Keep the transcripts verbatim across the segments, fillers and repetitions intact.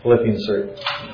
Philippians three.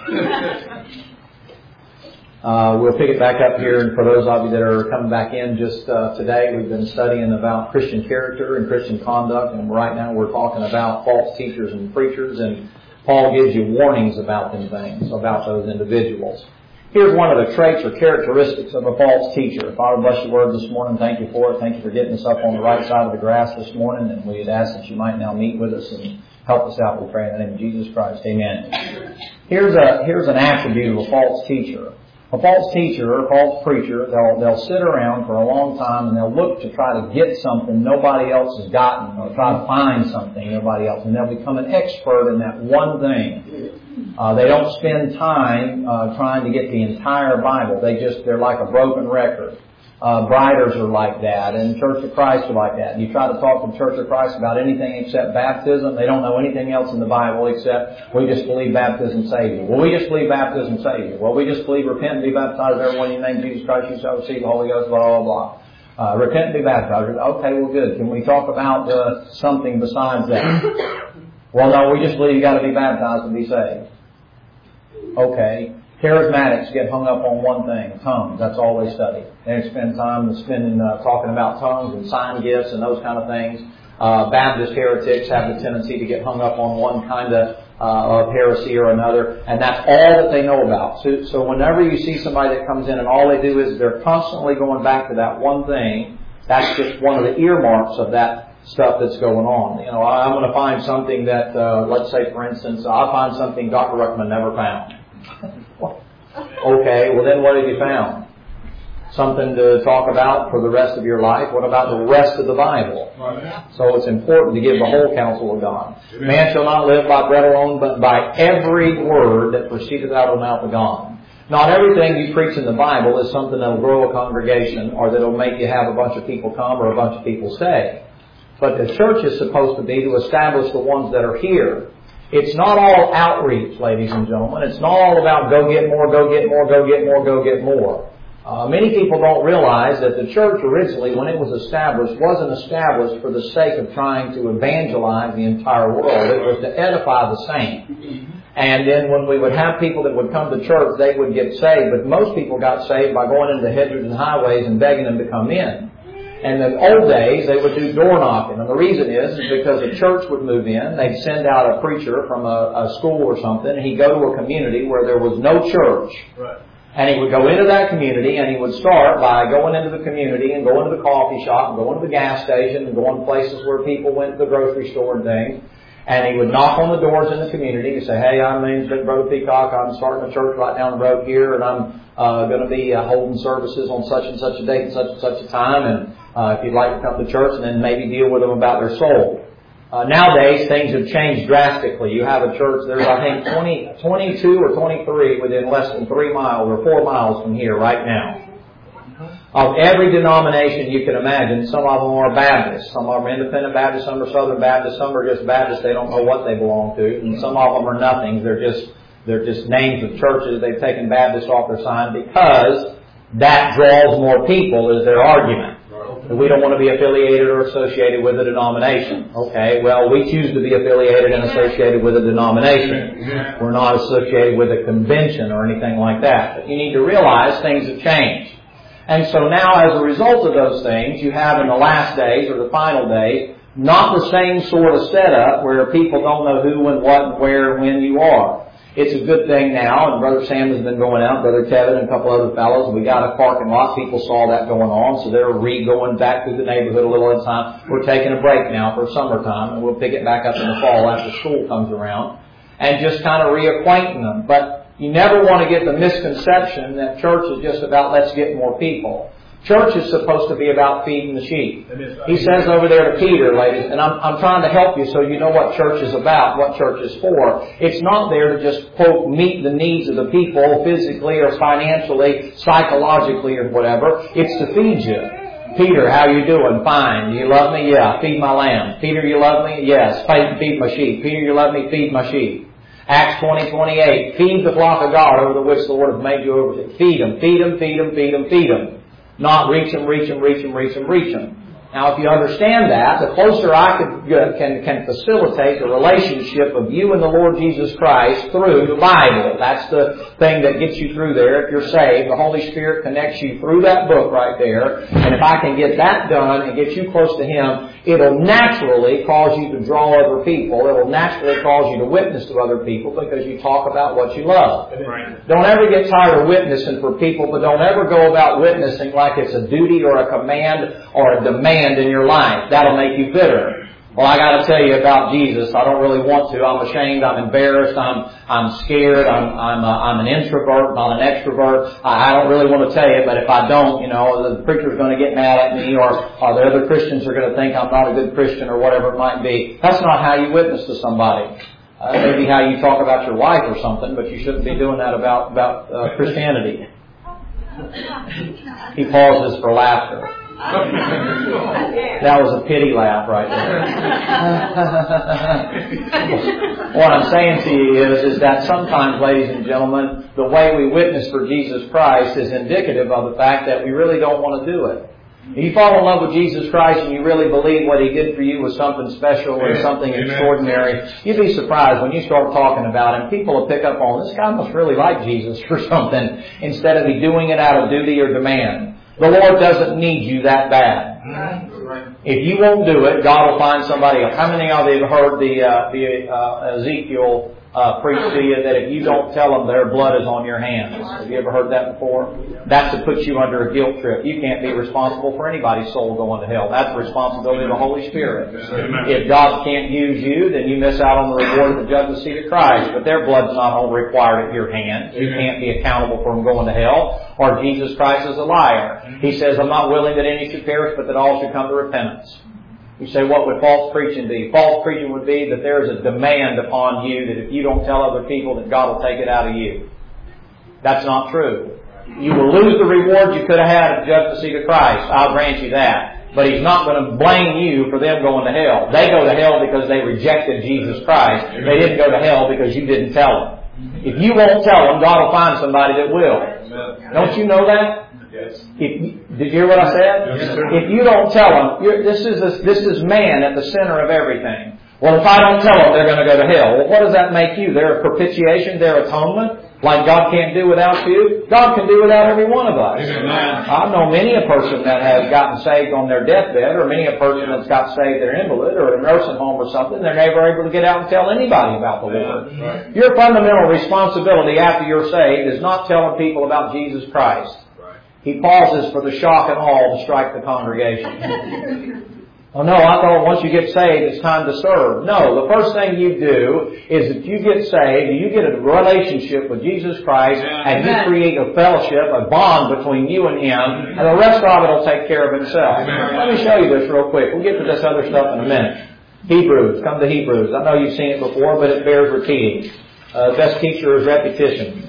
Uh, we'll pick it back up here, and for those of you that are coming back in just uh, today, we've been studying about Christian character and Christian conduct, and right now we're talking about false teachers and preachers, and Paul gives you warnings about them things, about those individuals. Here's one of the traits or characteristics of a false teacher. Father, bless your word this morning. Thank you for it. Thank you for getting us up on the right side of the grass this morning, and we'd ask that you might now meet with us and help us out. We pray in the name of Jesus Christ. Amen. Here's a here's an attribute of a false teacher. A false teacher or a false preacher, they'll, they'll sit around for a long time and they'll look to try to get something nobody else has gotten, or try to find something nobody else, and they'll become an expert in that one thing. Uh, they don't spend time uh, trying to get the entire Bible. They just, they're like a broken record. Uh, Briders are like that, and Church of Christ are like that. You try to talk to the Church of Christ about anything except baptism, they don't know anything else in the Bible except we just believe baptism saves you. Well, we just believe baptism saves you. Well, we just believe repent and be baptized, everyone in the name of Jesus Christ, you shall receive the Holy Ghost, blah, blah, blah. Uh, repent and be baptized. Okay, well, good. Can we talk about uh, something besides that? Well, no, we just believe you got to be baptized to be saved. Okay. Charismatics get hung up on one thing, tongues. That's all they study. They spend time spending uh, talking about tongues and sign gifts and those kind of things. Uh, Baptist heretics have the tendency to get hung up on one kind of, uh, of heresy or another, and that's all that they know about. So, so whenever you see somebody that comes in and all they do is they're constantly going back to that one thing, that's just one of the earmarks of that stuff that's going on. You know, I'm going to find something that, uh, let's say, for instance, I'll find something Doctor Ruckman never found. Okay, well then what have you found? Something to talk about for the rest of your life? What about the rest of the Bible? So it's important to give the whole counsel of God. Man shall not live by bread alone, but by every word that proceedeth out of the mouth of God. Not everything you preach in the Bible is something that will grow a congregation or that will make you have a bunch of people come or a bunch of people stay. But the church is supposed to be to establish the ones that are here. It's not all outreach, ladies and gentlemen. It's not all about go get more, go get more, go get more, go get more. Uh, many people don't realize that the church originally, when it was established, wasn't established for the sake of trying to evangelize the entire world. It was to edify the saints. And then when we would have people that would come to church, they would get saved. But most people got saved by going into the hedges and highways and begging them to come in. And in the old days, they would do door knocking. And the reason is, is because a church would move in. They'd send out a preacher from a, a school or something. And he'd go to a community where there was no church. Right. And he would go into that community, and he would start by going into the community and going to the coffee shop and going to the gas station and going to places where people went to the grocery store and things. And he would knock on the doors in the community and say, hey, I'm name's Brother Peacock. I'm starting a church right down the road here, and I'm uh, going to be uh, holding services on such and such a date and such and such a time. And Uh, if you'd like to come to church, and then maybe deal with them about their soul. Uh, nowadays, things have changed drastically. You have a church, there's I think twenty, twenty-two or twenty-three within less than three miles or four miles from here right now. Of every denomination you can imagine, some of them are Baptists, some of them are Independent Baptists, some are Southern Baptists, some are just Baptists, they don't know what they belong to, and some of them are nothing. They're just, they're just names of churches. They've taken Baptist off their sign because that draws more people, is their argument. We don't want to be affiliated or associated with a denomination. Okay, well, we choose to be affiliated and associated with a denomination. We're not associated with a convention or anything like that. But you need to realize things have changed. And so now, as a result of those things, you have in the last days or the final days, not the same sort of setup where people don't know who and what and where and when you are. It's a good thing now, and Brother Sam has been going out, Brother Kevin and a couple other fellows. We got a parking lot. People saw that going on, so they're re-going back through the neighborhood a little at a time. We're taking a break now for summertime, and we'll pick it back up in the fall after school comes around, and just kind of reacquainting them. But you never want to get the misconception that church is just about let's get more people. Church is supposed to be about feeding the sheep. He says over there to Peter, ladies, and I'm, I'm trying to help you so you know what church is about, what church is for. It's not there to just, quote, meet the needs of the people physically or financially, psychologically or whatever. It's to feed you. Peter, how you doing? Fine. Do you love me? Yeah. Feed my lamb. Peter, you love me? Yes. Feed my sheep. Peter, you love me? Feed my sheep. Acts twenty twenty-eight. Feed the flock of God over the which the Lord has made you over. Feed them. Feed them. Feed them. Feed them. Feed them. Not reach them, reach them, reach them, reach them, reach them. Now, if you understand that, the closer I could, can, can facilitate the relationship of you and the Lord Jesus Christ through the Bible. That's the thing that gets you through there. If you're saved, the Holy Spirit connects you through that book right there. And if I can get that done and get you close to Him, it'll naturally cause you to draw other people. It'll naturally cause you to witness to other people because you talk about what you love. Right. Don't ever get tired of witnessing for people, but don't ever go about witnessing like it's a duty or a command or a demand in your life. That'll make you bitter. Well, I got to tell you about Jesus. I don't really want to. I'm ashamed. I'm embarrassed. I'm I'm scared. I'm I'm a, I'm an introvert, not an extrovert. I, I don't really want to tell you, but if I don't, you know, the preacher's going to get mad at me, or, or the other Christians are going to think I'm not a good Christian, or whatever it might be. That's not how you witness to somebody. Uh, maybe how you talk about your wife or something, but you shouldn't be doing that about about uh, Christianity. He pauses for laughter. That was a pity laugh right there. What I'm saying to you is, is that sometimes, ladies and gentlemen, the way we witness for Jesus Christ is indicative of the fact that we really don't want to do it. If you fall in love with Jesus Christ and you really believe what He did for you was something special or something Amen. Extraordinary, you'd be surprised when you start talking about Him. People will pick up on, this guy must really like Jesus or something, instead of He doing it out of duty or demand. The Lord doesn't need you that bad. If you won't do it, God will find somebody else. How many of you have heard the, uh, the uh, Ezekiel uh, preach to you that if you don't tell them, their blood is on your hands? Have you ever heard that before? That's to put you under a guilt trip. You can't be responsible for anybody's soul going to hell. That's the responsibility of the Holy Spirit. If God can't use you, then you miss out on the reward of the judgment seat of Christ. But their blood's not all required at your hands. You can't be accountable for them going to hell, or Jesus Christ is a liar. He says, I'm not willing that any should perish, but that all should come to repentance. You say, what would false preaching be? False preaching would be that there is a demand upon you that if you don't tell other people, that God will take it out of you. That's not true. You will lose the reward you could have had at the judgment seat of Christ. I'll grant you that. But He's not going to blame you for them going to hell. They go to hell because they rejected Jesus Christ. They didn't go to hell because you didn't tell them. If you won't tell them, God will find somebody that will. Don't you know that? Yes. If, did you hear what I said? Yes, if you don't tell them, you're, this is a, this is man at the center of everything. Well, if I don't tell them, they're going to go to hell. Well, what does that make you? Their propitiation, their atonement? Like God can't do without you? God can do without every one of us. Amen. I know many a person that has gotten saved on their deathbed, or many a person that's got saved their invalid or a nursing home or something. They're never able to get out and tell anybody about the Lord. Right. Your fundamental responsibility after you're saved is not telling people about Jesus Christ. He pauses for the shock and awe to strike the congregation. Oh no, I thought once you get saved, it's time to serve. No, the first thing you do is that you get saved, you get a relationship with Jesus Christ, and you create a fellowship, a bond between you and Him, and the rest of it will take care of itself. Let me show you this real quick. We'll get to this other stuff in a minute. Hebrews. Come to Hebrews. I know you've seen it before, but it bears repeating. Uh, best teacher is repetition.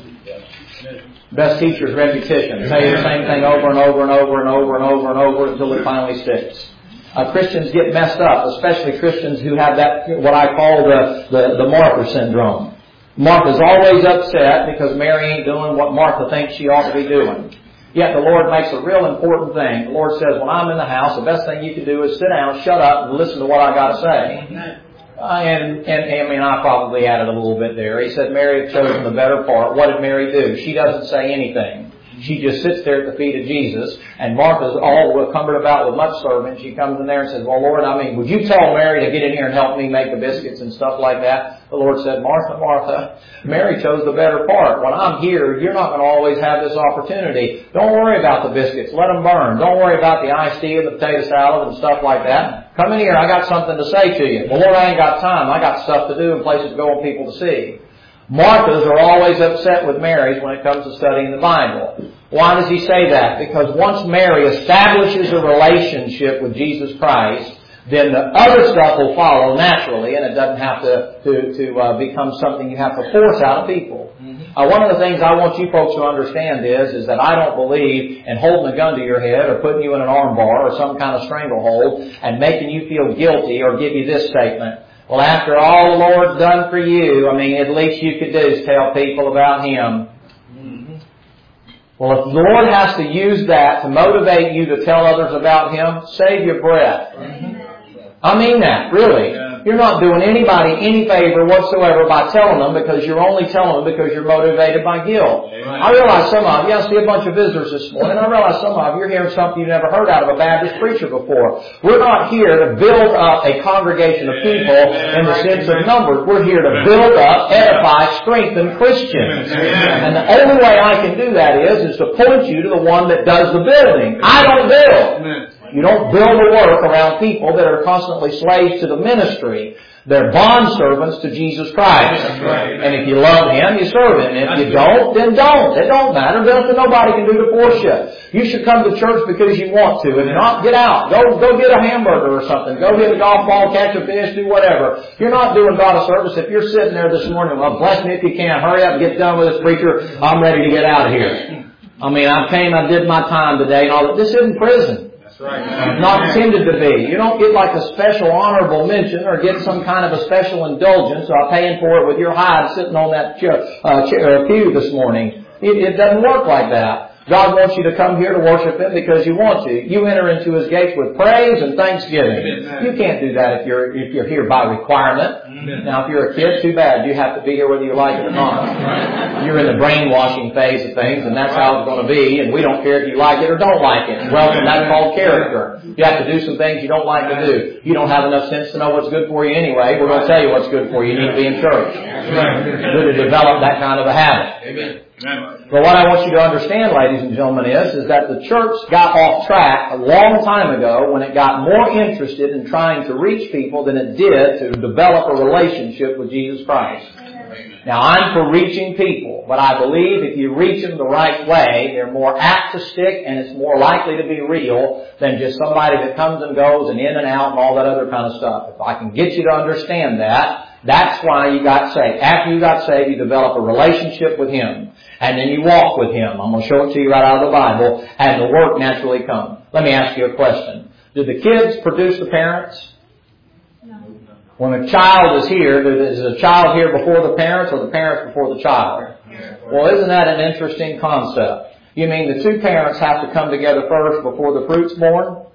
Best teacher is repetition. Say the same thing over and over and over and over and over and over until it finally sticks. Uh, Christians get messed up, especially Christians who have that, what I call the, the, the Martha syndrome. Martha's always upset because Mary ain't doing what Martha thinks she ought to be doing. Yet the Lord makes a real important thing. The Lord says, when I'm in the house, the best thing you can do is sit down, shut up, and listen to what I got to say. Uh, and, and, I mean, I probably added a little bit there. He said Mary had chosen the better part. What did Mary do? She doesn't say anything. She just sits there at the feet of Jesus, and Martha's all cumbered about with much serving. She comes in there and says, well, Lord, I mean, would you tell Mary to get in here and help me make the biscuits and stuff like that? The Lord said, Martha, Martha, Mary chose the better part. When I'm here, you're not going to always have this opportunity. Don't worry about the biscuits. Let them burn. Don't worry about the iced tea and the potato salad and stuff like that. Come in here. I got something to say to you. Well, Lord, I ain't got time. I got stuff to do and places to go and people to see. Marthas are always upset with Marys when it comes to studying the Bible. Why does he say that? Because once Mary establishes a relationship with Jesus Christ, then the other stuff will follow naturally, and it doesn't have to to, to uh, become something you have to force out of people. Mm-hmm. Uh, one of the things I want you folks to understand is, is that I don't believe in holding a gun to your head or putting you in an arm bar or some kind of stranglehold and making you feel guilty or give you this statement. Well, after all the Lord's done for you, I mean, at least you could do is tell people about Him. Mm-hmm. Well, if the Lord has to use that to motivate you to tell others about Him, save your breath. I mean that, really. You're not doing anybody any favor whatsoever by telling them, because you're only telling them because you're motivated by guilt. Amen. I realize some of you, I see a bunch of visitors this morning, I realize some of you are hearing something you've never heard out of a Baptist preacher before. We're not here to build up a congregation of people in the sense of numbers. We're here to build up, edify, strengthen Christians. And the only way I can do that is, is to point you to the one that does the building. I don't build. You don't build a work around people that are constantly slaves to the ministry. They're bondservants to Jesus Christ. Right. And if you love Him, you serve Him. And if you don't, then don't. It don't matter. Nothing nobody can do to force you. You should come to church because you want to. If not, get out. Go go get a hamburger or something. Go hit a golf ball, catch a fish, do whatever. You're not doing God a service. If you're sitting there this morning, well, bless me if you can. Hurry up and get done with this preacher. I'm ready to get out of here. I mean, I came, I did my time today and all that. This isn't prison. Right. Not intended to be. You don't get like a special honorable mention or get some kind of a special indulgence by paying for it with your hide sitting on that chair, uh, chair, uh, pew this morning. It, it doesn't work like that. God wants you to come here to worship Him because you want to. You enter into His gates with praise and thanksgiving. You can't do that if you're if you're here by requirement. Now, if you're a kid, too bad. You have to be here whether you like it or not. You're in the brainwashing phase of things, and that's how it's going to be. And we don't care if you like it or don't like it. Well, that's called character. You have to do some things you don't like to do. You don't have enough sense to know what's good for you anyway. We're going to tell you what's good for you. You need to be in church. It's good to develop that kind of a habit. Amen. But what I want you to understand, ladies and gentlemen, is, is that the church got off track a long time ago when it got more interested in trying to reach people than it did to develop a relationship with Jesus Christ. Now, I'm for reaching people, but I believe if you reach them the right way, they're more apt to stick and it's more likely to be real than just somebody that comes and goes and in and out and all that other kind of stuff. If I can get you to understand that, that's why you got saved. After you got saved, you develop a relationship with Him. And then you walk with Him. I'm going to show it to you right out of the Bible. And the work naturally comes. Let me ask you a question. Do the kids produce the parents? No. When a child is here, is the child here before the parents or the parents before the child? Well, isn't that an interesting concept? You mean the two parents have to come together first before the fruit's born?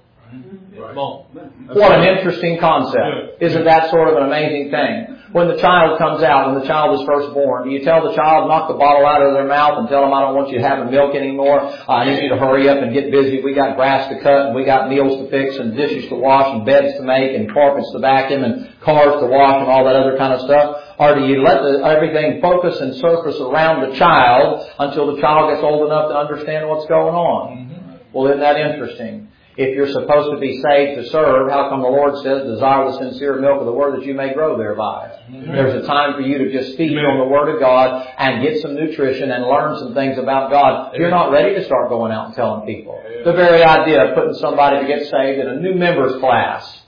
What an interesting concept. Isn't that sort of an amazing thing? When the child comes out, when the child is first born, do you tell the child, knock the bottle out of their mouth and tell them, I don't want you to have milk anymore. I need you to hurry up and get busy. We got grass to cut and we got meals to fix and dishes to wash and beds to make and carpets to vacuum and cars to wash and all that other kind of stuff? Or do you let the, everything focus and surface around the child until the child gets old enough to understand what's going on? Well, isn't that interesting? If you're supposed to be saved to serve, how come the Lord says, desire the sincere milk of the Word that you may grow thereby? Mm-hmm. There's a time for you to just feed on the Word of God and get some nutrition and learn some things about God. You're not ready to start going out and telling people. The very idea of putting somebody to get saved in a new members class.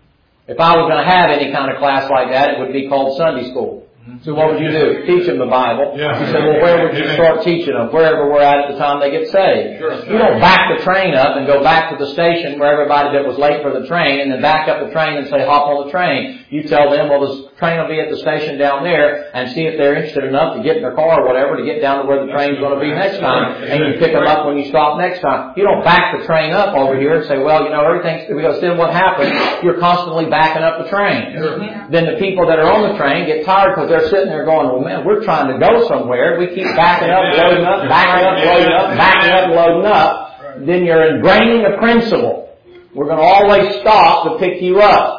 If I was going to have any kind of class like that, it would be called Sunday school. So what would you do? Teach them the Bible. You said, well, where would you start teaching them? Wherever we're at at the time they get saved. You don't back the train up and go back to the station where everybody that was late for the train and then back up the train and say, hop on the train. You tell them, well, the train will be at the station down there, and see if they're interested enough to get in their car or whatever to get down to where the train's going to be next time. And you pick them up when you stop next time. You don't back the train up over here and say, well, you know, everything's, because then what happens? You're constantly backing up the train. Then the people that are on the train get tired because they're sitting there going, well, man, we're trying to go somewhere. We keep backing up, loading up, backing up, loading up, backing up, loading up. Then you're ingraining a principle. We're going to always stop to pick you up.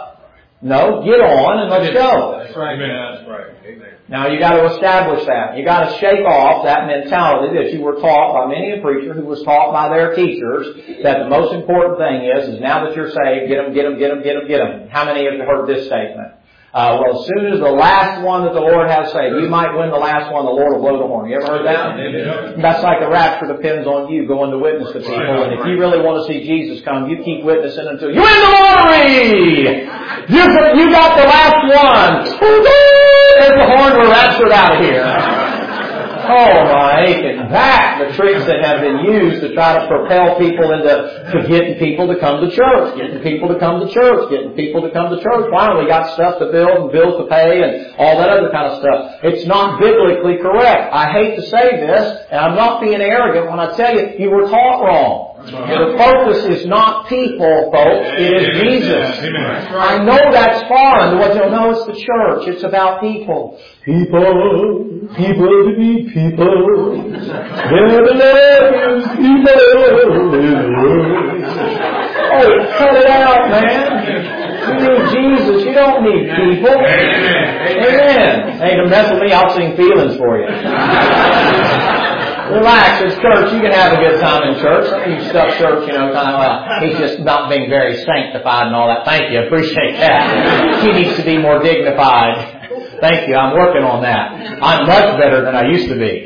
No, get on and let's go. That's right. That's right. Now you got to establish that. You got to shake off that mentality that you were taught by many a preacher who was taught by their teachers that the most important thing is, is now that you're saved, get them, get them, get them, get them, get them. How many of you heard this statement? Uh, well, as soon as the last one that the Lord has saved, you might win the last one, the Lord will blow the horn. You ever heard that? Yeah. That's like the rapture depends on you going to witness to people. Right, and if you really want to see Jesus come, you keep witnessing until you win the lottery! You, you got the last one! There's the horn, we're raptured out of here. Oh my aching back, the tricks that have been used to try to propel people into to getting people to come to church, getting people to come to church, getting people to come to church. Finally got stuff to build and bills to pay and all that other kind of stuff. It's not biblically correct. I hate to say this, and I'm not being arrogant when I tell you, you were taught wrong. The focus is not people, folks. It is Jesus. I know that's foreign to what you'll know. It's the church. It's about people. People, people to be people. They're the love people. Oh, cut it out, man. You need Jesus. You don't need people. Amen. Hey, don't mess with me. I'll sing feelings for you. Relax, it's church. You can have a good time in church. Some of you stuff church, you know, kind of, well, he's just not being very sanctified and all that. Thank you. I appreciate that. He needs to be more dignified. Thank you. I'm working on that. I'm much better than I used to be.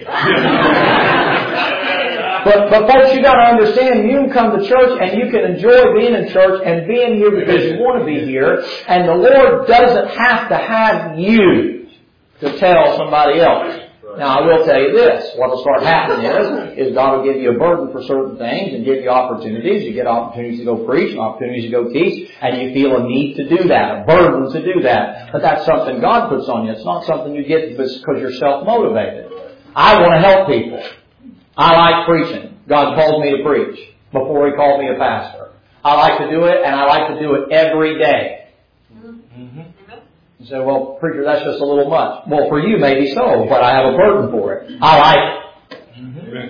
But, but folks, you got to understand, you can come to church and you can enjoy being in church and being here because you want to be here. And the Lord doesn't have to have you to tell somebody else. Now, I will tell you this. What will start happening is, is God will give you a burden for certain things and give you opportunities. You get opportunities to go preach, opportunities to go teach, and you feel a need to do that, a burden to do that. But that's something God puts on you. It's not something you get because you're self-motivated. I want to help people. I like preaching. God called me to preach before He called me a pastor. I like to do it, and I like to do it every day. You say, well, preacher, that's just a little much. Well, for you, maybe so, but I have a burden for it. I like it. Mm-hmm.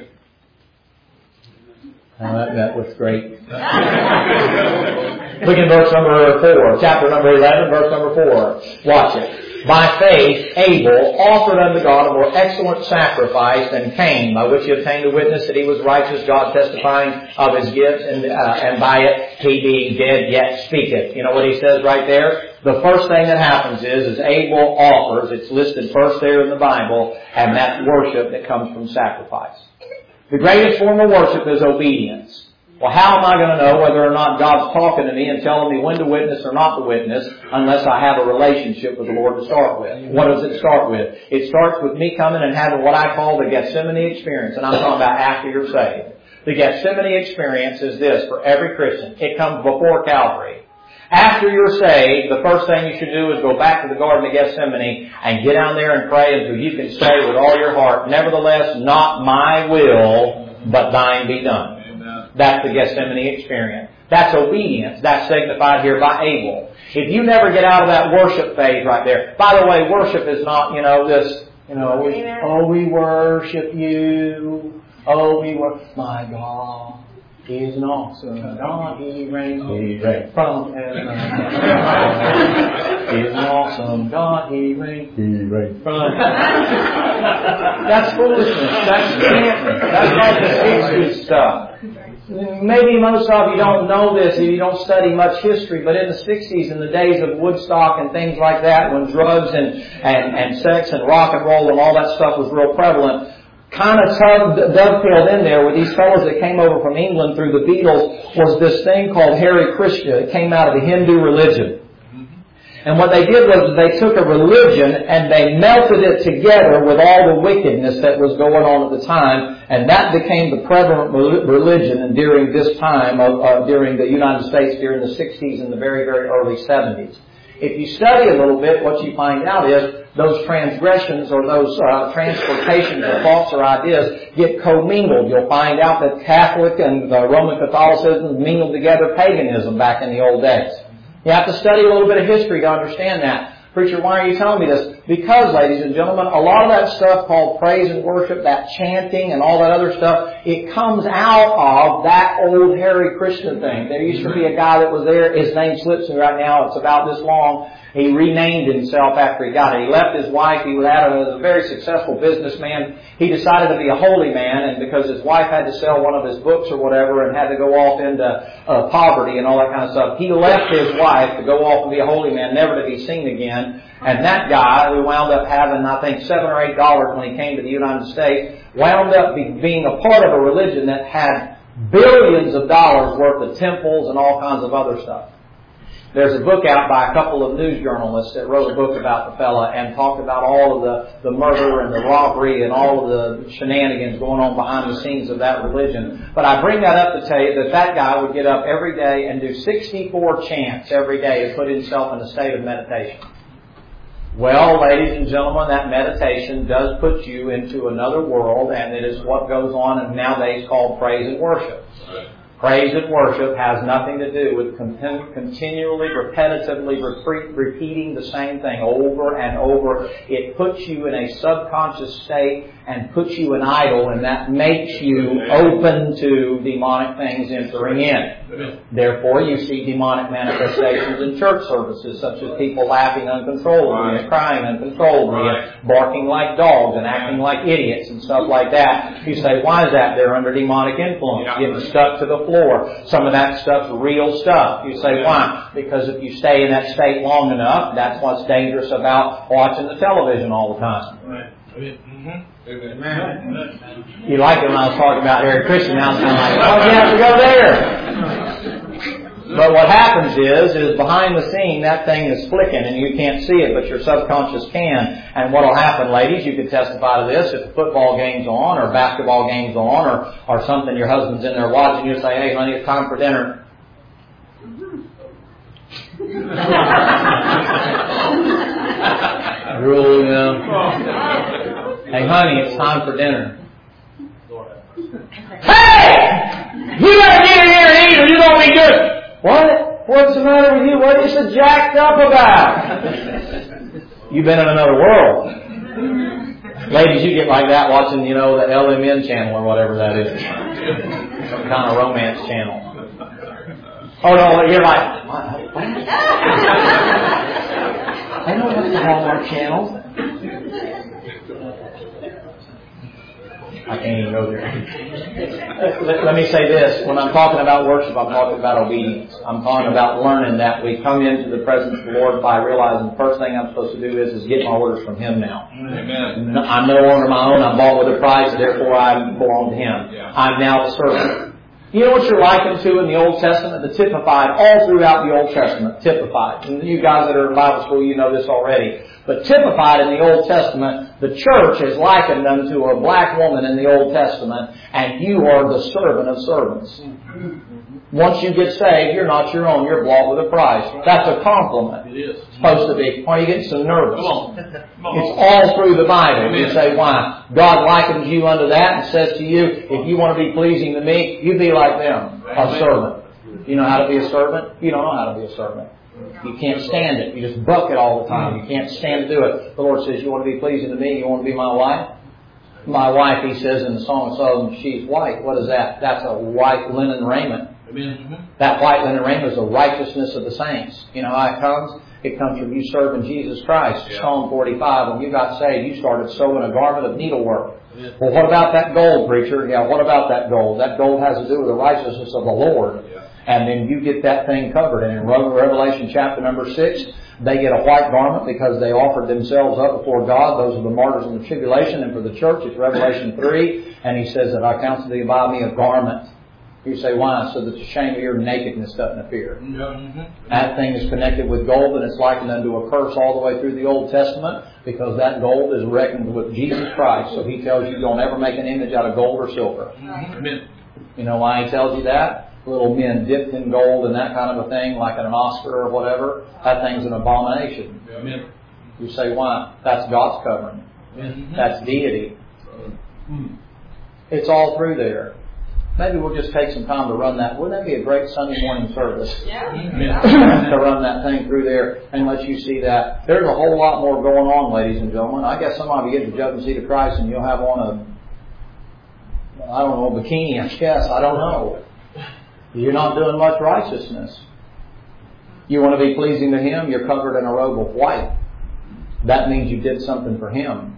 Now, that, that was great. Look in verse number four, chapter number eleven, verse number four. Watch it. By faith, Abel offered unto God a more excellent sacrifice than Cain, by which he obtained a witness that he was righteous, God testifying of his gifts, and, uh, and by it, he being dead yet speaketh. You know what he says right there? The first thing that happens is, is Abel offers, it's listed first there in the Bible, and that's worship that comes from sacrifice. The greatest form of worship is obedience. Well, how am I going to know whether or not God's talking to me and telling me when to witness or not to witness unless I have a relationship with the Lord to start with? What does it start with? It starts with me coming and having what I call the Gethsemane experience, and I'm talking about after you're saved. The Gethsemane experience is this for every Christian. It comes before Calvary. After you're saved, the first thing you should do is go back to the Garden of Gethsemane and get down there and pray until you can say with all your heart, nevertheless, not my will, but thine be done. That's the Gethsemane experience. That's obedience. That's signified here by Abel. If you never get out of that worship phase right there, by the way, worship is not, you know, this, you know, we, oh, we worship you. Oh, we worship, my God. He is an awesome God. He reigns, He reigns from heaven. He is an awesome God. He reigns, He reigns from heaven. That's foolishness. That's chanting. That's like the sixties stuff. Maybe most of you don't know this if you don't study much history, but in the sixties, in the days of Woodstock and things like that, when drugs and, and, and sex and rock and roll and all that stuff was real prevalent, kind of dovetailed in there with these fellows that came over from England through the Beatles was this thing called Hare Krishna. It came out of the Hindu religion. And what they did was they took a religion and they melted it together with all the wickedness that was going on at the time, and that became the prevalent religion during this time, of, uh, during the United States, during the sixties and the very, very early seventies. If you study a little bit, what you find out is those transgressions or those uh, transportations of thoughts or ideas get commingled. You'll find out that Catholic and uh, Roman Catholicism mingled together paganism back in the old days. You have to study a little bit of history to understand that. Preacher, why are you telling me this? Because, ladies and gentlemen, a lot of that stuff called praise and worship, that chanting and all that other stuff, it comes out of that old Hare Krishna thing. There used to be a guy that was there. His name slips me right now. It's about this long. He renamed himself after he got it. He left his wife. He was a very successful businessman. He decided to be a holy man, and because his wife had to sell one of his books or whatever and had to go off into uh, poverty and all that kind of stuff, he left his wife to go off and be a holy man, never to be seen again. And that guy, who wound up having, I think, seven or eight dollars when he came to the United States, wound up be, being a part of a religion that had billions of dollars worth of temples and all kinds of other stuff. There's a book out by a couple of news journalists that wrote a book about the fella and talked about all of the, the murder and the robbery and all of the shenanigans going on behind the scenes of that religion. But I bring that up to tell you that that guy would get up every day and do sixty-four chants every day to put himself in a state of meditation. Well, ladies and gentlemen, that meditation does put you into another world, and it is what goes on and nowadays called praise and worship. Praise and worship has nothing to do with continu- continually, repetitively re- repeating the same thing over and over. It puts you in a subconscious state and puts you in idle, and that makes you open to demonic things entering in. Therefore, you see demonic manifestations in church services, such as people laughing uncontrollably and crying uncontrollably and barking like dogs and acting like idiots and stuff like that. You say, why is that? They're under demonic influence, getting stuck to the floor. Some of that stuff's real stuff. You say, why? Because if you stay in that state long enough, that's what's dangerous about watching the television all the time. Right. Mm-hmm. Amen. You like it when I was talking about Eric Christian. Now it's kind of like, oh, you have to go there. But what happens is, is behind the scene, that thing is flicking and you can't see it, but your subconscious can. And what will happen, ladies, you could testify to this, if the football game's on or basketball game's on or, or something, your husband's in there watching, you say, hey, honey, it's time for dinner. Drool, you know. Hey, honey, it's time for dinner. Hey! You gotta get in here and eat or you're gonna be good. What? What's the matter with you? What are you so jacked up about? You've been in another world. Ladies, you get like that watching, you know, the L M N channel or whatever that is. Some kind of romance channel. Oh no, you're like, what? I know what's the Hallmark channel. I can't even go there. Let, let me say this. When I'm talking about worship, I'm talking about obedience. I'm talking about learning that we come into the presence of the Lord by realizing the first thing I'm supposed to do is, is get my orders from Him now. Amen. I'm no longer my own. I'm bought with a price, and therefore I belong to Him. Yeah. I'm now the servant. You know what you're likened to in the Old Testament? The typified, all throughout the Old Testament, typified. And you guys that are in Bible school, you know this already. But typified in the Old Testament, the church is likened unto a black woman in the Old Testament, and you are the servant of servants. Once you get saved, you're not your own. You're bought with a price. That's a compliment. It is. It's supposed to be. Why are you getting so nervous? Come on. Come on. It's all through the Bible. Amen. You say, why? God likens you unto that and says to you, if you want to be pleasing to me, you be like them, a servant. You know how to be a servant? You don't know how to be a servant. You can't stand it. You just buck it all the time. You can't stand to do it. The Lord says, you want to be pleasing to me? You want to be my wife? My wife, He says in the Song of Solomon, she's white. What is that? That's a white linen raiment. Amen. That white linen raiment is the righteousness of the saints. You know how it comes? It comes from you serving Jesus Christ. Yeah. Psalm forty-five, when you got saved, you started sewing a garment of needlework. Amen. Well, what about that gold, preacher? Yeah, what about that gold? That gold has to do with the righteousness of the Lord. Yeah. And then you get that thing covered. And in Revelation chapter number six, they get a white garment because they offered themselves up before God. Those are the martyrs in the tribulation. And for the church, it's Revelation three. And He says that I counsel thee to buy me a garment. You say, why? So that the shame of your nakedness doesn't appear. Mm-hmm. That thing is connected with gold, and it's likened unto a curse all the way through the Old Testament, because that gold is reckoned with Jesus Christ. So He tells you don't ever make an image out of gold or silver. Amen. You know why He tells you that? Little men dipped in gold and that kind of a thing, like an Oscar or whatever. That thing's an abomination. Amen. You say, why? That's God's covering. Amen. That's deity. It's all through there. Maybe we'll just take some time to run that. Wouldn't that be a great Sunday morning service? Yeah. To run that thing through there and let you see that. There's a whole lot more going on, ladies and gentlemen. I guess some of you get the judgment seat of Christ and you'll have on a, I don't know, a bikini, I guess. I don't know. You're not doing much righteousness. You want to be pleasing to Him, you're covered in a robe of white. That means you did something for Him.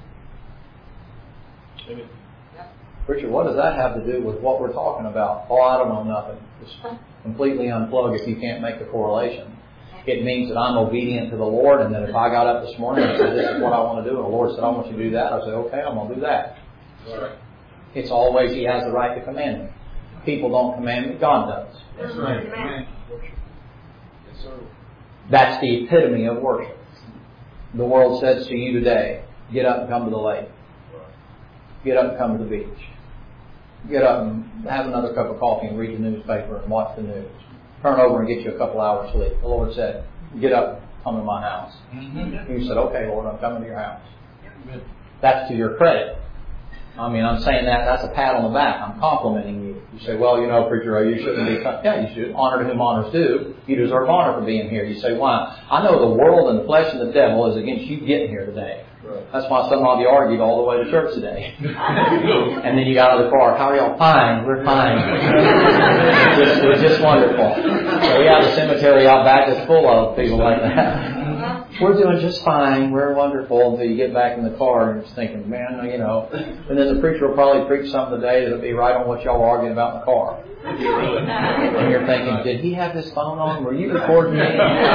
Amen. Richard, what does that have to do with what we're talking about? Oh, I don't know nothing. Just completely unplug if you can't make the correlation. It means that I'm obedient to the Lord, and that if I got up this morning and said, this is what I want to do, and the Lord said, I want you to do that, I say, okay, I'm going to do that. Right. It's always He has the right to command me. People don't command me, God does. That's right. Amen. That's the epitome of worship. The world says to you today, get up and come to the lake. Get up and come to the beach. Get up and have another cup of coffee and read the newspaper and watch the news. Turn over and get you a couple hours sleep. The Lord said, get up, come to my house. Mm-hmm. You said, okay, Lord, I'm coming to your house. That's to your credit. I mean, I'm saying that, that's a pat on the back. I'm complimenting you. You say, well, you know, preacher, you shouldn't be... Yeah, you should. Honor to whom honor's due. You deserve honor for being here. You say, why? I know the world and the flesh and the devil is against you getting here today. That's why some of you argued all the way to church today. And then you got out of the car. How are y'all? Fine. We're fine. It was just, it was just wonderful. So we have a cemetery out back that's full of people like that. We're doing just fine. We're wonderful until you get back in the car and you're just thinking, man, you know. And then the preacher will probably preach something today that'll be right on what y'all were arguing about in the car. And you're thinking, did he have his phone on? Were you recording me?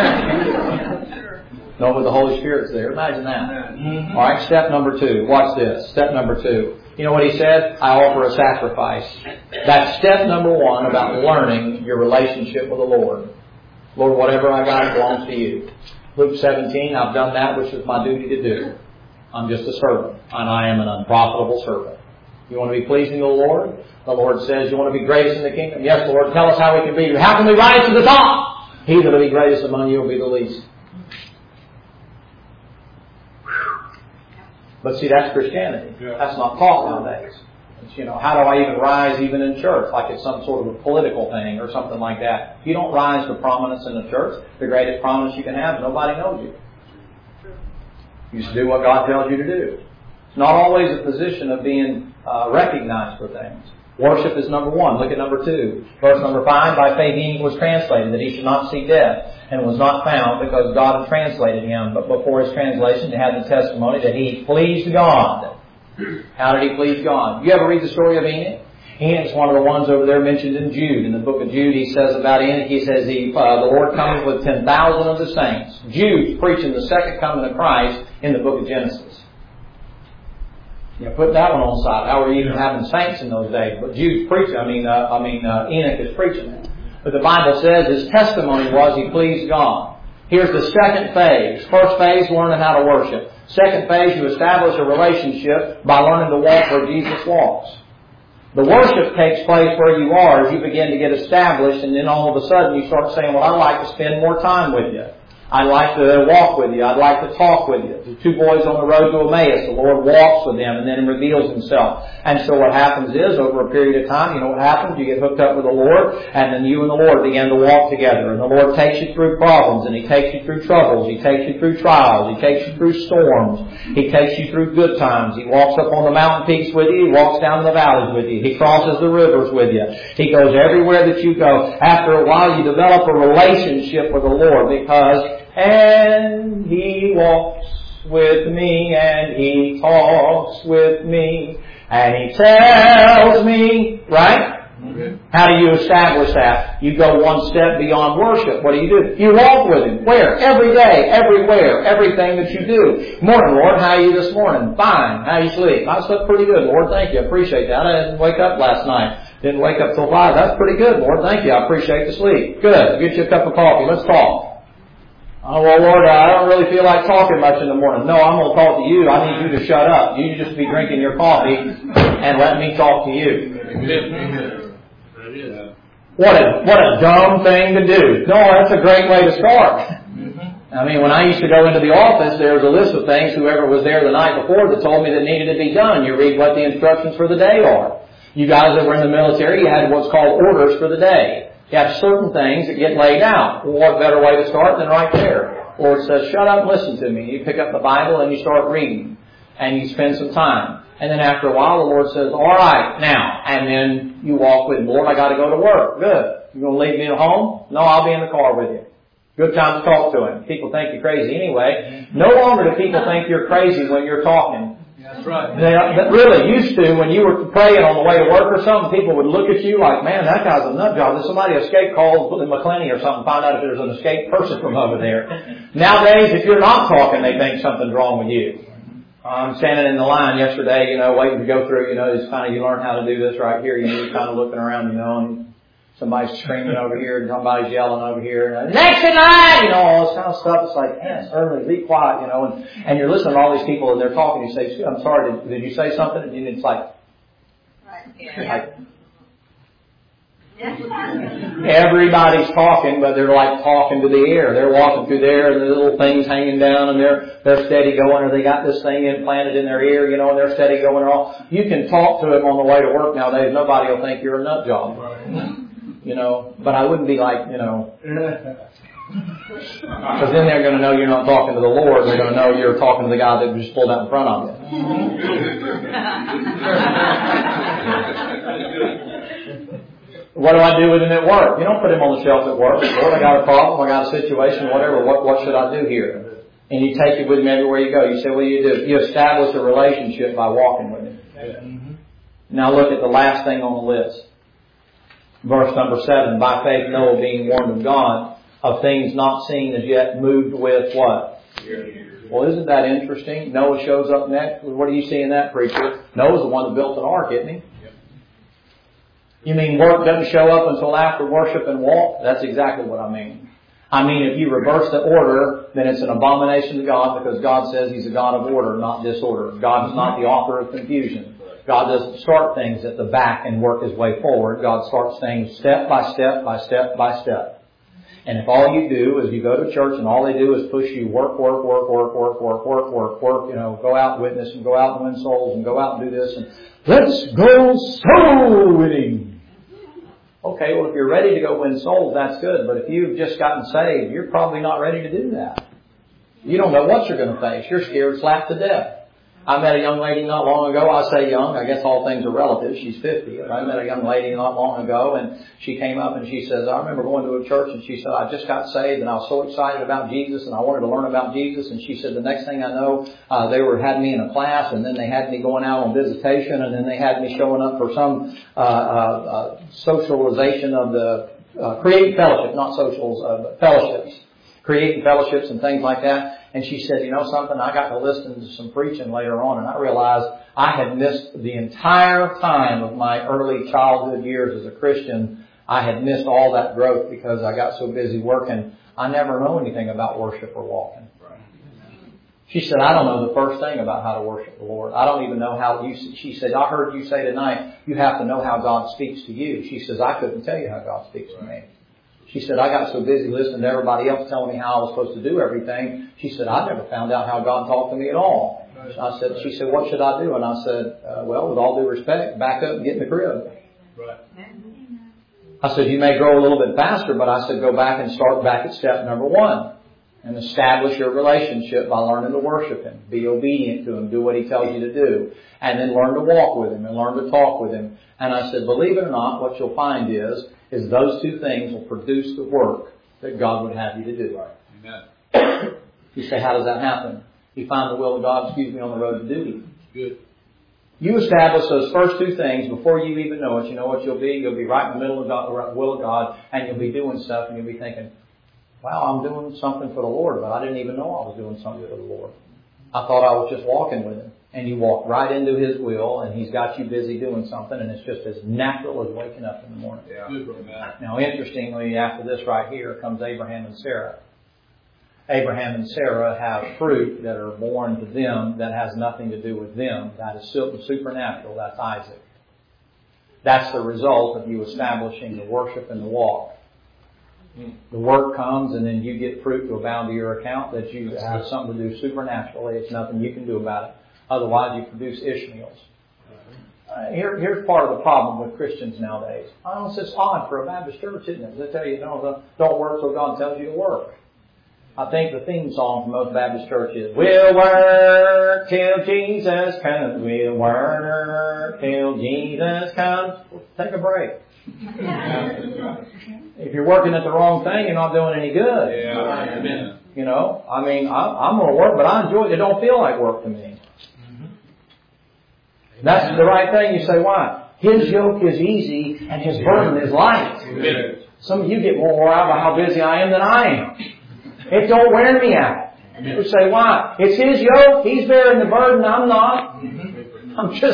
No, but the Holy Spirit's there. Imagine that. Mm-hmm. All right, step number two. Watch this. Step number two. You know what he said? I offer a sacrifice. That's step number one about learning your relationship with the Lord. Lord, whatever I got belongs to you. Luke seventeen, I've done that which is my duty to do. I'm just a servant, and I am an unprofitable servant. You want to be pleasing to the Lord? The Lord says, you want to be greatest in the kingdom? Yes, Lord. Tell us how we can be. How can we rise to the top? He that will be greatest among you will be the least. But see, that's Christianity. Yeah. That's not taught nowadays. It's, you know, how do I even rise even in church? Like it's some sort of a political thing or something like that. If you don't rise to prominence in the church, the greatest prominence you can have, nobody knows you. You just do what God tells you to do. It's not always a position of being uh, recognized for things. Worship is number one. Look at number two. Verse number five, by faith Enoch was translated, that he should not see death, and was not found because God had translated him. But before his translation, he had the testimony that he pleased God. How did he please God? You ever read the story of Enoch? Enoch's one of the ones over there mentioned in Jude. In the book of Jude, he says about Enoch, he says, he, uh, the Lord cometh with ten thousand of the saints. Jude's preaching the second coming of Christ in the book of Genesis. You know, put that one on the side. How were you even having saints in those days? But Jude's preaching. I mean, uh, I mean, uh, Enoch is preaching it. But the Bible says his testimony was he pleased God. Here's the second phase. First phase, learning how to worship. Second phase, you establish a relationship by learning to walk where Jesus walks. The worship takes place where you are as you begin to get established, and then all of a sudden you start saying, well, I'd like to spend more time with you. I'd like to walk with you. I'd like to talk with you. The two boys on the road to Emmaus, the Lord walks with them and then reveals Himself. And so what happens is, over a period of time, you know what happens? You get hooked up with the Lord, and then you and the Lord begin to walk together. And the Lord takes you through problems, and He takes you through troubles. He takes you through trials. He takes you through storms. He takes you through good times. He walks up on the mountain peaks with you. He walks down the valleys with you. He crosses the rivers with you. He goes everywhere that you go. After a while, you develop a relationship with the Lord because and He walks with me, and He talks with me, and He tells me, right? Okay. How do you establish that? You go one step beyond worship. What do you do? You walk with Him. Where? Every day, everywhere, everything that you do. Morning, Lord. How are you this morning? Fine. How you sleep? I slept pretty good, Lord. Thank you. I appreciate that. I didn't wake up last night. Didn't wake up till five. That's pretty good, Lord. Thank you. I appreciate the sleep. Good. Get you a cup of coffee. Let's talk. Oh, well, Lord, I don't really feel like talking much in the morning. No, I'm going to talk to you. I need you to shut up. You just be drinking your coffee and let me talk to you. What a, what a dumb thing to do. No, that's a great way to start. I mean, when I used to go into the office, there was a list of things, whoever was there the night before, that told me that needed to be done. You read what the instructions for the day are. You guys that were in the military, you had what's called orders for the day. You have certain things that get laid out. Well, what better way to start than right there? Lord says, shut up and listen to me. You pick up the Bible and you start reading. And you spend some time. And then after a while, the Lord says, all right, now. And then you walk with Him. Lord, I got to go to work. Good. You going to leave me at home? No, I'll be in the car with you. Good time to talk to Him. People think you're crazy anyway. No longer do people think you're crazy when you're talking. That's right. They, that really used to, when you were praying on the way to work or something, people would look at you like, man, that guy's a nut job. There's somebody escape calls in McClenny or something, find out if there's an escaped person from over there. Nowadays, if you're not talking, they think something's wrong with you. I'm standing in the line yesterday, you know, waiting to go through, you know, it's kind of, you learn how to do this right here, you know, you're kind of looking around, you know, and Somebody's screaming over here and somebody's yelling over here. And, next in line! You know, all this kind of stuff. It's like, man, it's early, be quiet, you know. And, and you're listening to all these people and they're talking. You say, I'm sorry, did, did you say something? And it's like, Right. Yeah. like everybody's talking, but they're like talking to the air. They're walking through there and the little things hanging down and they're, they're steady going, or they got this thing implanted in their ear, you know, and they're steady going. And all. You can talk to them on the way to work nowadays. Nobody will think you're a nut job. Right. You know, but I wouldn't be like, you know, because then they're going to know you're not talking to the Lord. They're going to know you're talking to the guy that just pulled out in front of you. What do I do with him at work? You don't put him on the shelf at work. Lord, I got a problem. I got a situation, whatever. What, what should I do here? And you take it with him everywhere you go. You say, what do you do? You establish a relationship by walking with him. Mm-hmm. Now look at the last thing on the list. Verse number seven. By faith Noah, being warned of God, of things not seen as yet, moved with what? Well, isn't that interesting? Noah shows up next. What do you see in that, preacher? Noah's the one that built an ark, isn't he? You mean work doesn't show up until after worship and walk? That's exactly what I mean. I mean, if you reverse the order, then it's an abomination to God, because God says He's a God of order, not disorder. God is not the author of confusion. God doesn't start things at the back and work His way forward. God starts things step by step by step by step. And if all you do is you go to church and all they do is push you work, work, work, work, work, work, work, work, work, you know, go out and witness and go out and win souls and go out and do this and let's go soul winning. Okay, well, if you're ready to go win souls, that's good. But if you've just gotten saved, you're probably not ready to do that. You don't know what you're going to face. You're scared slapped to death. I met a young lady not long ago. I say young. I guess all things are relative. She's fifty. I met a young lady not long ago, and she came up and she says, I remember going to a church, and she said, I just got saved, and I was so excited about Jesus, and I wanted to learn about Jesus. And she said, the next thing I know, uh, they were had me in a class, and then they had me going out on visitation, and then they had me showing up for some uh, uh, uh socialization of the uh, creating fellowship, not socials, uh, but fellowships, creating fellowships and things like that. And she said, you know something, I got to listen to some preaching later on, and I realized I had missed the entire time of my early childhood years as a Christian. I had missed all that growth because I got so busy working. I never know anything about worship or walking. She said, I don't know the first thing about how to worship the Lord. I don't even know how you, she said, I heard you say tonight, you have to know how God speaks to you. She says, I couldn't tell you how God speaks to me. She said, I got so busy listening to everybody else telling me how I was supposed to do everything. She said, I never found out how God talked to me at all. I said, she said, what should I do? And I said, uh, well, with all due respect, back up and get in the crib. Right. I said, you may grow a little bit faster, but I said, go back and start back at step number one. And establish your relationship by learning to worship Him. Be obedient to Him. Do what He tells you to do. And then learn to walk with Him and learn to talk with Him. And I said, believe it or not, what you'll find is, is those two things will produce the work that God would have you to do. Amen. You say, how does that happen? You find the will of God, excuse me, on the road to duty. Good. You establish those first two things before you even know it. You know what you'll be? You'll be right in the middle of God, the will of God, and you'll be doing stuff, and you'll be thinking, wow, I'm doing something for the Lord, but I didn't even know I was doing something for the Lord. I thought I was just walking with Him. And you walk right into His will, and He's got you busy doing something, and it's just as natural as waking up in the morning. Yeah. Now, interestingly, after this right here comes Abraham and Sarah. Abraham and Sarah have fruit that are born to them that has nothing to do with them. That is supernatural. That's Isaac. That's the result of you establishing the worship and the walk. The work comes, and then you get fruit to abound to your account that you have something to do supernaturally. It's nothing you can do about it. Otherwise, you produce Ishmaels. Uh, here, here's part of the problem with Christians nowadays. Oh, it's just odd for a Baptist church, isn't it? They tell you, no, don't work till God tells you to work. I think the theme song for most Baptist churches, we'll work till Jesus comes. We'll work till Jesus comes. Take a break. If you're working at the wrong thing, you're not doing any good. Yeah. You know, I mean, I, I'm going to work, but I enjoy it. It don't feel like work to me. That's the right thing. You say, why? His yoke is easy and His burden is light. Amen. Some of you get more wore out by how busy I am than I am. It don't wear me out. You say, why? It's His yoke. He's bearing the burden. I'm not. I'm just,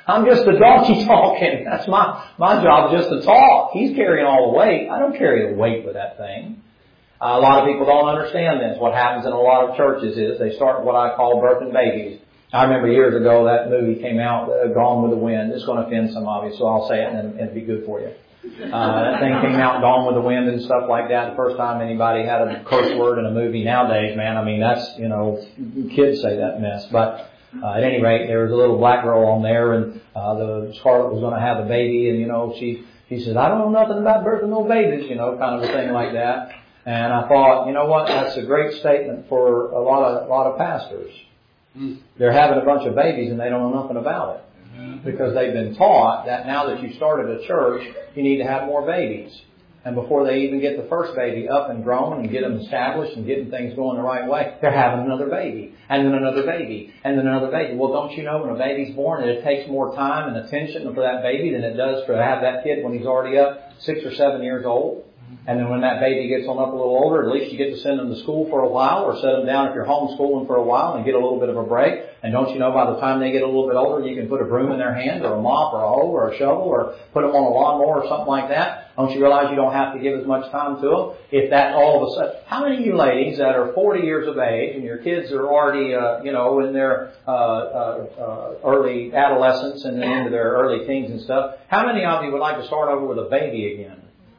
I'm just the donkey talking. That's my, my job, just to talk. He's carrying all the weight. I don't carry the weight with that thing. Uh, a lot of people don't understand this. What happens in a lot of churches is they start what I call birthing babies. I remember years ago that movie came out, uh, Gone with the Wind. It's going to offend some of you, so I'll say it and it'll be good for you. Uh, that thing came out, Gone with the Wind and stuff like that. The first time anybody had a curse word in a movie nowadays, man, I mean, that's, you know, kids say that mess. But uh, at any rate, there was a little black girl on there, and uh, the Scarlet was going to have a baby, and, you know, she, she said, I don't know nothing about birthing no babies, you know, kind of a thing like that. And I thought, you know what, that's a great statement for a lot of, a lot of pastors. They're having a bunch of babies and they don't know nothing about it. Because they've been taught that now that you started a church, you need to have more babies. And before they even get the first baby up and grown and get them established and getting things going the right way, they're having another baby, and then another baby, and then another baby. Well, don't you know when a baby's born that it takes more time and attention for that baby than it does for to have that kid when he's already up six or seven years old? And then when that baby gets on up a little older, at least you get to send them to school for a while or set them down if you're homeschooling for a while and get a little bit of a break. And don't you know by the time they get a little bit older, you can put a broom in their hand or a mop or a hoe or a shovel or put them on a lawnmower or something like that. Don't you realize you don't have to give as much time to them? If that all of a sudden, how many of you ladies that are forty years of age and your kids are already, uh, you know, in their uh, uh, uh, early adolescence and then into their early teens and stuff, how many of you would like to start over with a baby again?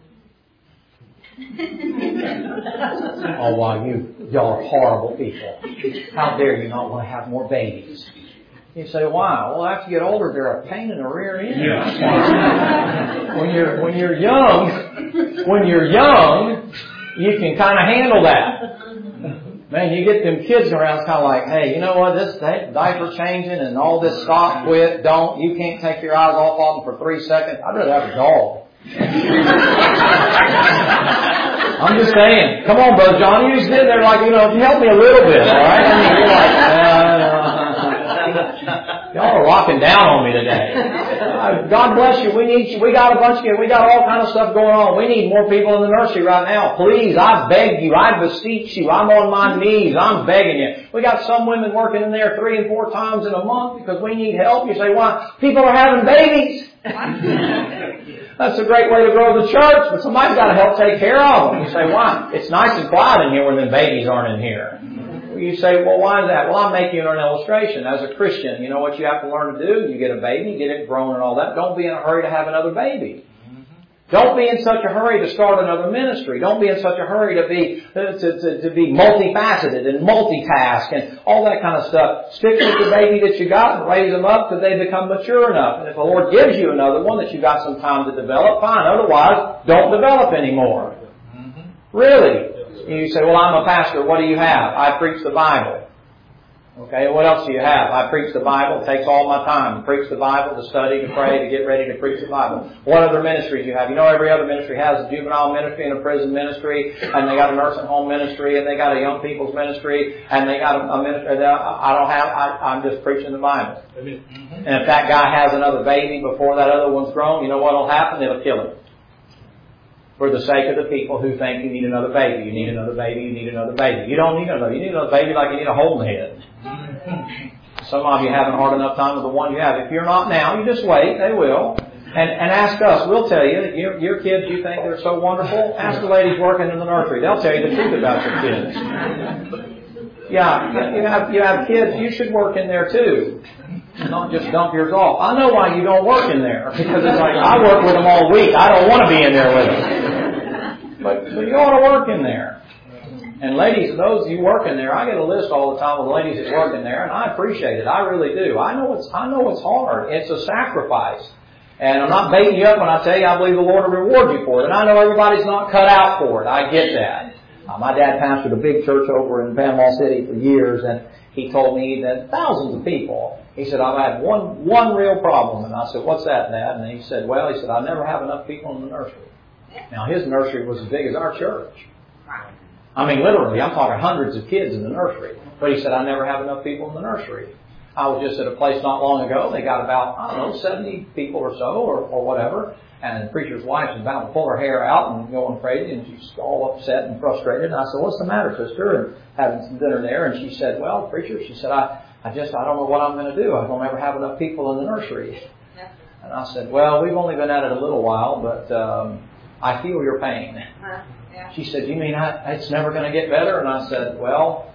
Oh, wow, you, y'all are horrible people. How dare you not want to have more babies? You say, why? Well, after you get older, they're a pain in the rear end. Yeah. When you're, when you're young, when you're young, you can kind of handle that. Man, you get them kids around, it's kind of like, hey, you know what, this diaper changing and all this stop, quit, don't, you can't take your eyes off of them for three seconds. I'd rather have a dog. I'm just saying. Come on, Brother John. You just did there like, you know, help me a little bit, all right? I mean, you're like, uh, y'all are rocking down on me today. Uh, God bless you. We need you. We got a bunch of, we got all kind of stuff going on. We need more people in the nursery right now. Please, I beg you. I beseech you. I'm on my knees. I'm begging you. We got some women working in there three and four times in a month because we need help. You say, why? People are having babies. That's a great way to grow the church, but somebody's got to help take care of them. You say, why? It's nice and quiet in here when the babies aren't in here. You say, well, why is that? Well, I'm making an illustration. As a Christian, you know what you have to learn to do? You get a baby, get it grown and all that. Don't be in a hurry to have another baby. Don't be in such a hurry to start another ministry. Don't be in such a hurry to be to, to, to be multifaceted and multitask and all that kind of stuff. Stick with the baby that you got and raise them up till they become mature enough. And if the Lord gives you another one that you got some time to develop, fine. Otherwise, don't develop anymore. Mm-hmm. Really? You say, well, I'm a pastor. What do you have? I preach the Bible. Okay, what else do you have? I preach the Bible. It takes all my time to preach the Bible, to study, to pray, to get ready to preach the Bible. What other ministries do you have? You know, every other ministry has a juvenile ministry and a prison ministry, and they got a nursing home ministry, and they got a young people's ministry, and they got a, a ministry. I don't have, I, I'm just preaching the Bible. Mm-hmm. And if that guy has another baby before that other one's grown, you know what will happen? It'll kill him. For the sake of the people who think you need another baby. You need another baby, you need another baby. You don't need another baby. You need another baby like you need a hole in the head. Some of you haven't hard enough time with the one you have. If you're not now, you just wait. They will. And, and ask us. We'll tell you. Your, your kids, you think they're so wonderful? Ask the ladies working in the nursery. They'll tell you the truth about your kids. Yeah, you have, you have kids. You should work in there too. Not just dump yours off. I know why you don't work in there. Because it's like, I work with them all week. I don't want to be in there with them. But, but you ought to work in there. And ladies, those of you work in there, I get a list all the time of the ladies that work in there, and I appreciate it. I really do. I know it's, I know it's hard. It's a sacrifice. And I'm not baiting you up when I tell you I believe the Lord will reward you for it. And I know everybody's not cut out for it. I get that. Uh, my dad pastored a big church over in Panama City for years, and he told me that thousands of people, he said, I've had one one real problem. And I said, what's that, Dad? And he said, well, he said, I never have enough people in the nursery. Now, his nursery was as big as our church. I mean, literally, I'm talking hundreds of kids in the nursery. But he said, I never have enough people in the nursery. I was just at a place not long ago. They got about, I don't know, seventy people or so, or, or whatever. And the preacher's wife was about to pull her hair out and going crazy, and she's all upset and frustrated. And I said, what's the matter, sister? And having some dinner there. And she said, well, preacher, she said, I, I just, I don't know what I'm going to do. I don't ever have enough people in the nursery. And I said, well, we've only been at it a little while, but um, I feel your pain. Uh, yeah. She said, you mean I, it's never going to get better? And I said, well,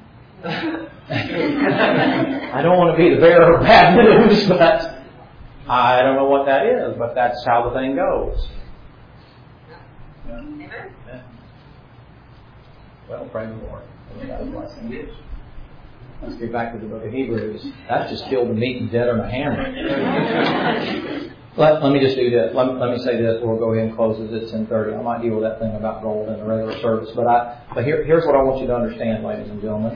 I don't want to be the bearer of bad news, but I don't know what that is, but that's how the thing goes. Amen. Yeah. Well, pray the Lord. Let's get back to the book of Hebrews. That just killed the meat and dead on a hammer. let, let me just do this. Let, let me say this. We'll go ahead and close it at ten thirty. I might deal with that thing about gold in the regular service. But I. But here, here's what I want you to understand, ladies and gentlemen.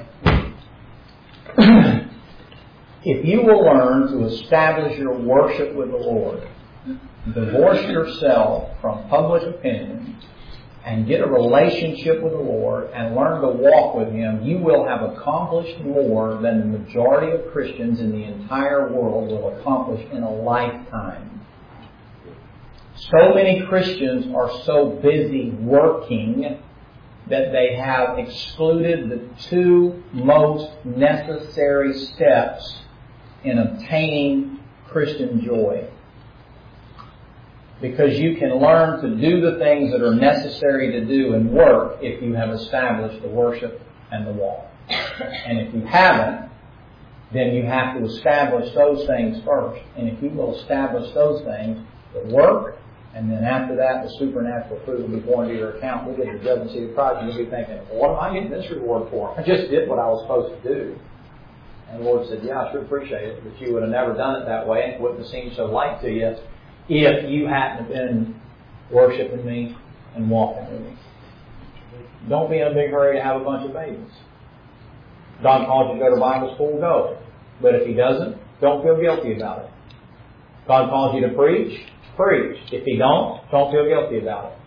If you will learn to establish your worship with the Lord, divorce yourself from public opinion, and get a relationship with the Lord and learn to walk with Him, you will have accomplished more than the majority of Christians in the entire world will accomplish in a lifetime. So many Christians are so busy working that they have excluded the two most necessary steps in obtaining Christian joy. Because you can learn to do the things that are necessary to do and work if you have established the worship and the walk. And if you haven't, then you have to establish those things first. And if you will establish those things, the work, and then after that, the supernatural fruit will be born to your account. We get the judgment seat of Christ, and you'll be thinking, well, what am I getting this reward for? I just did what I was supposed to do. And the Lord said, yeah, I sure appreciate it, but you would have never done it that way, and it wouldn't have seemed so light to you if you hadn't been worshiping me and walking with me. Don't be in a big hurry to have a bunch of babies. God calls you to go to Bible school, go. But if He doesn't, don't feel guilty about it. God calls you to preach, preach. If He don't, don't feel guilty about it.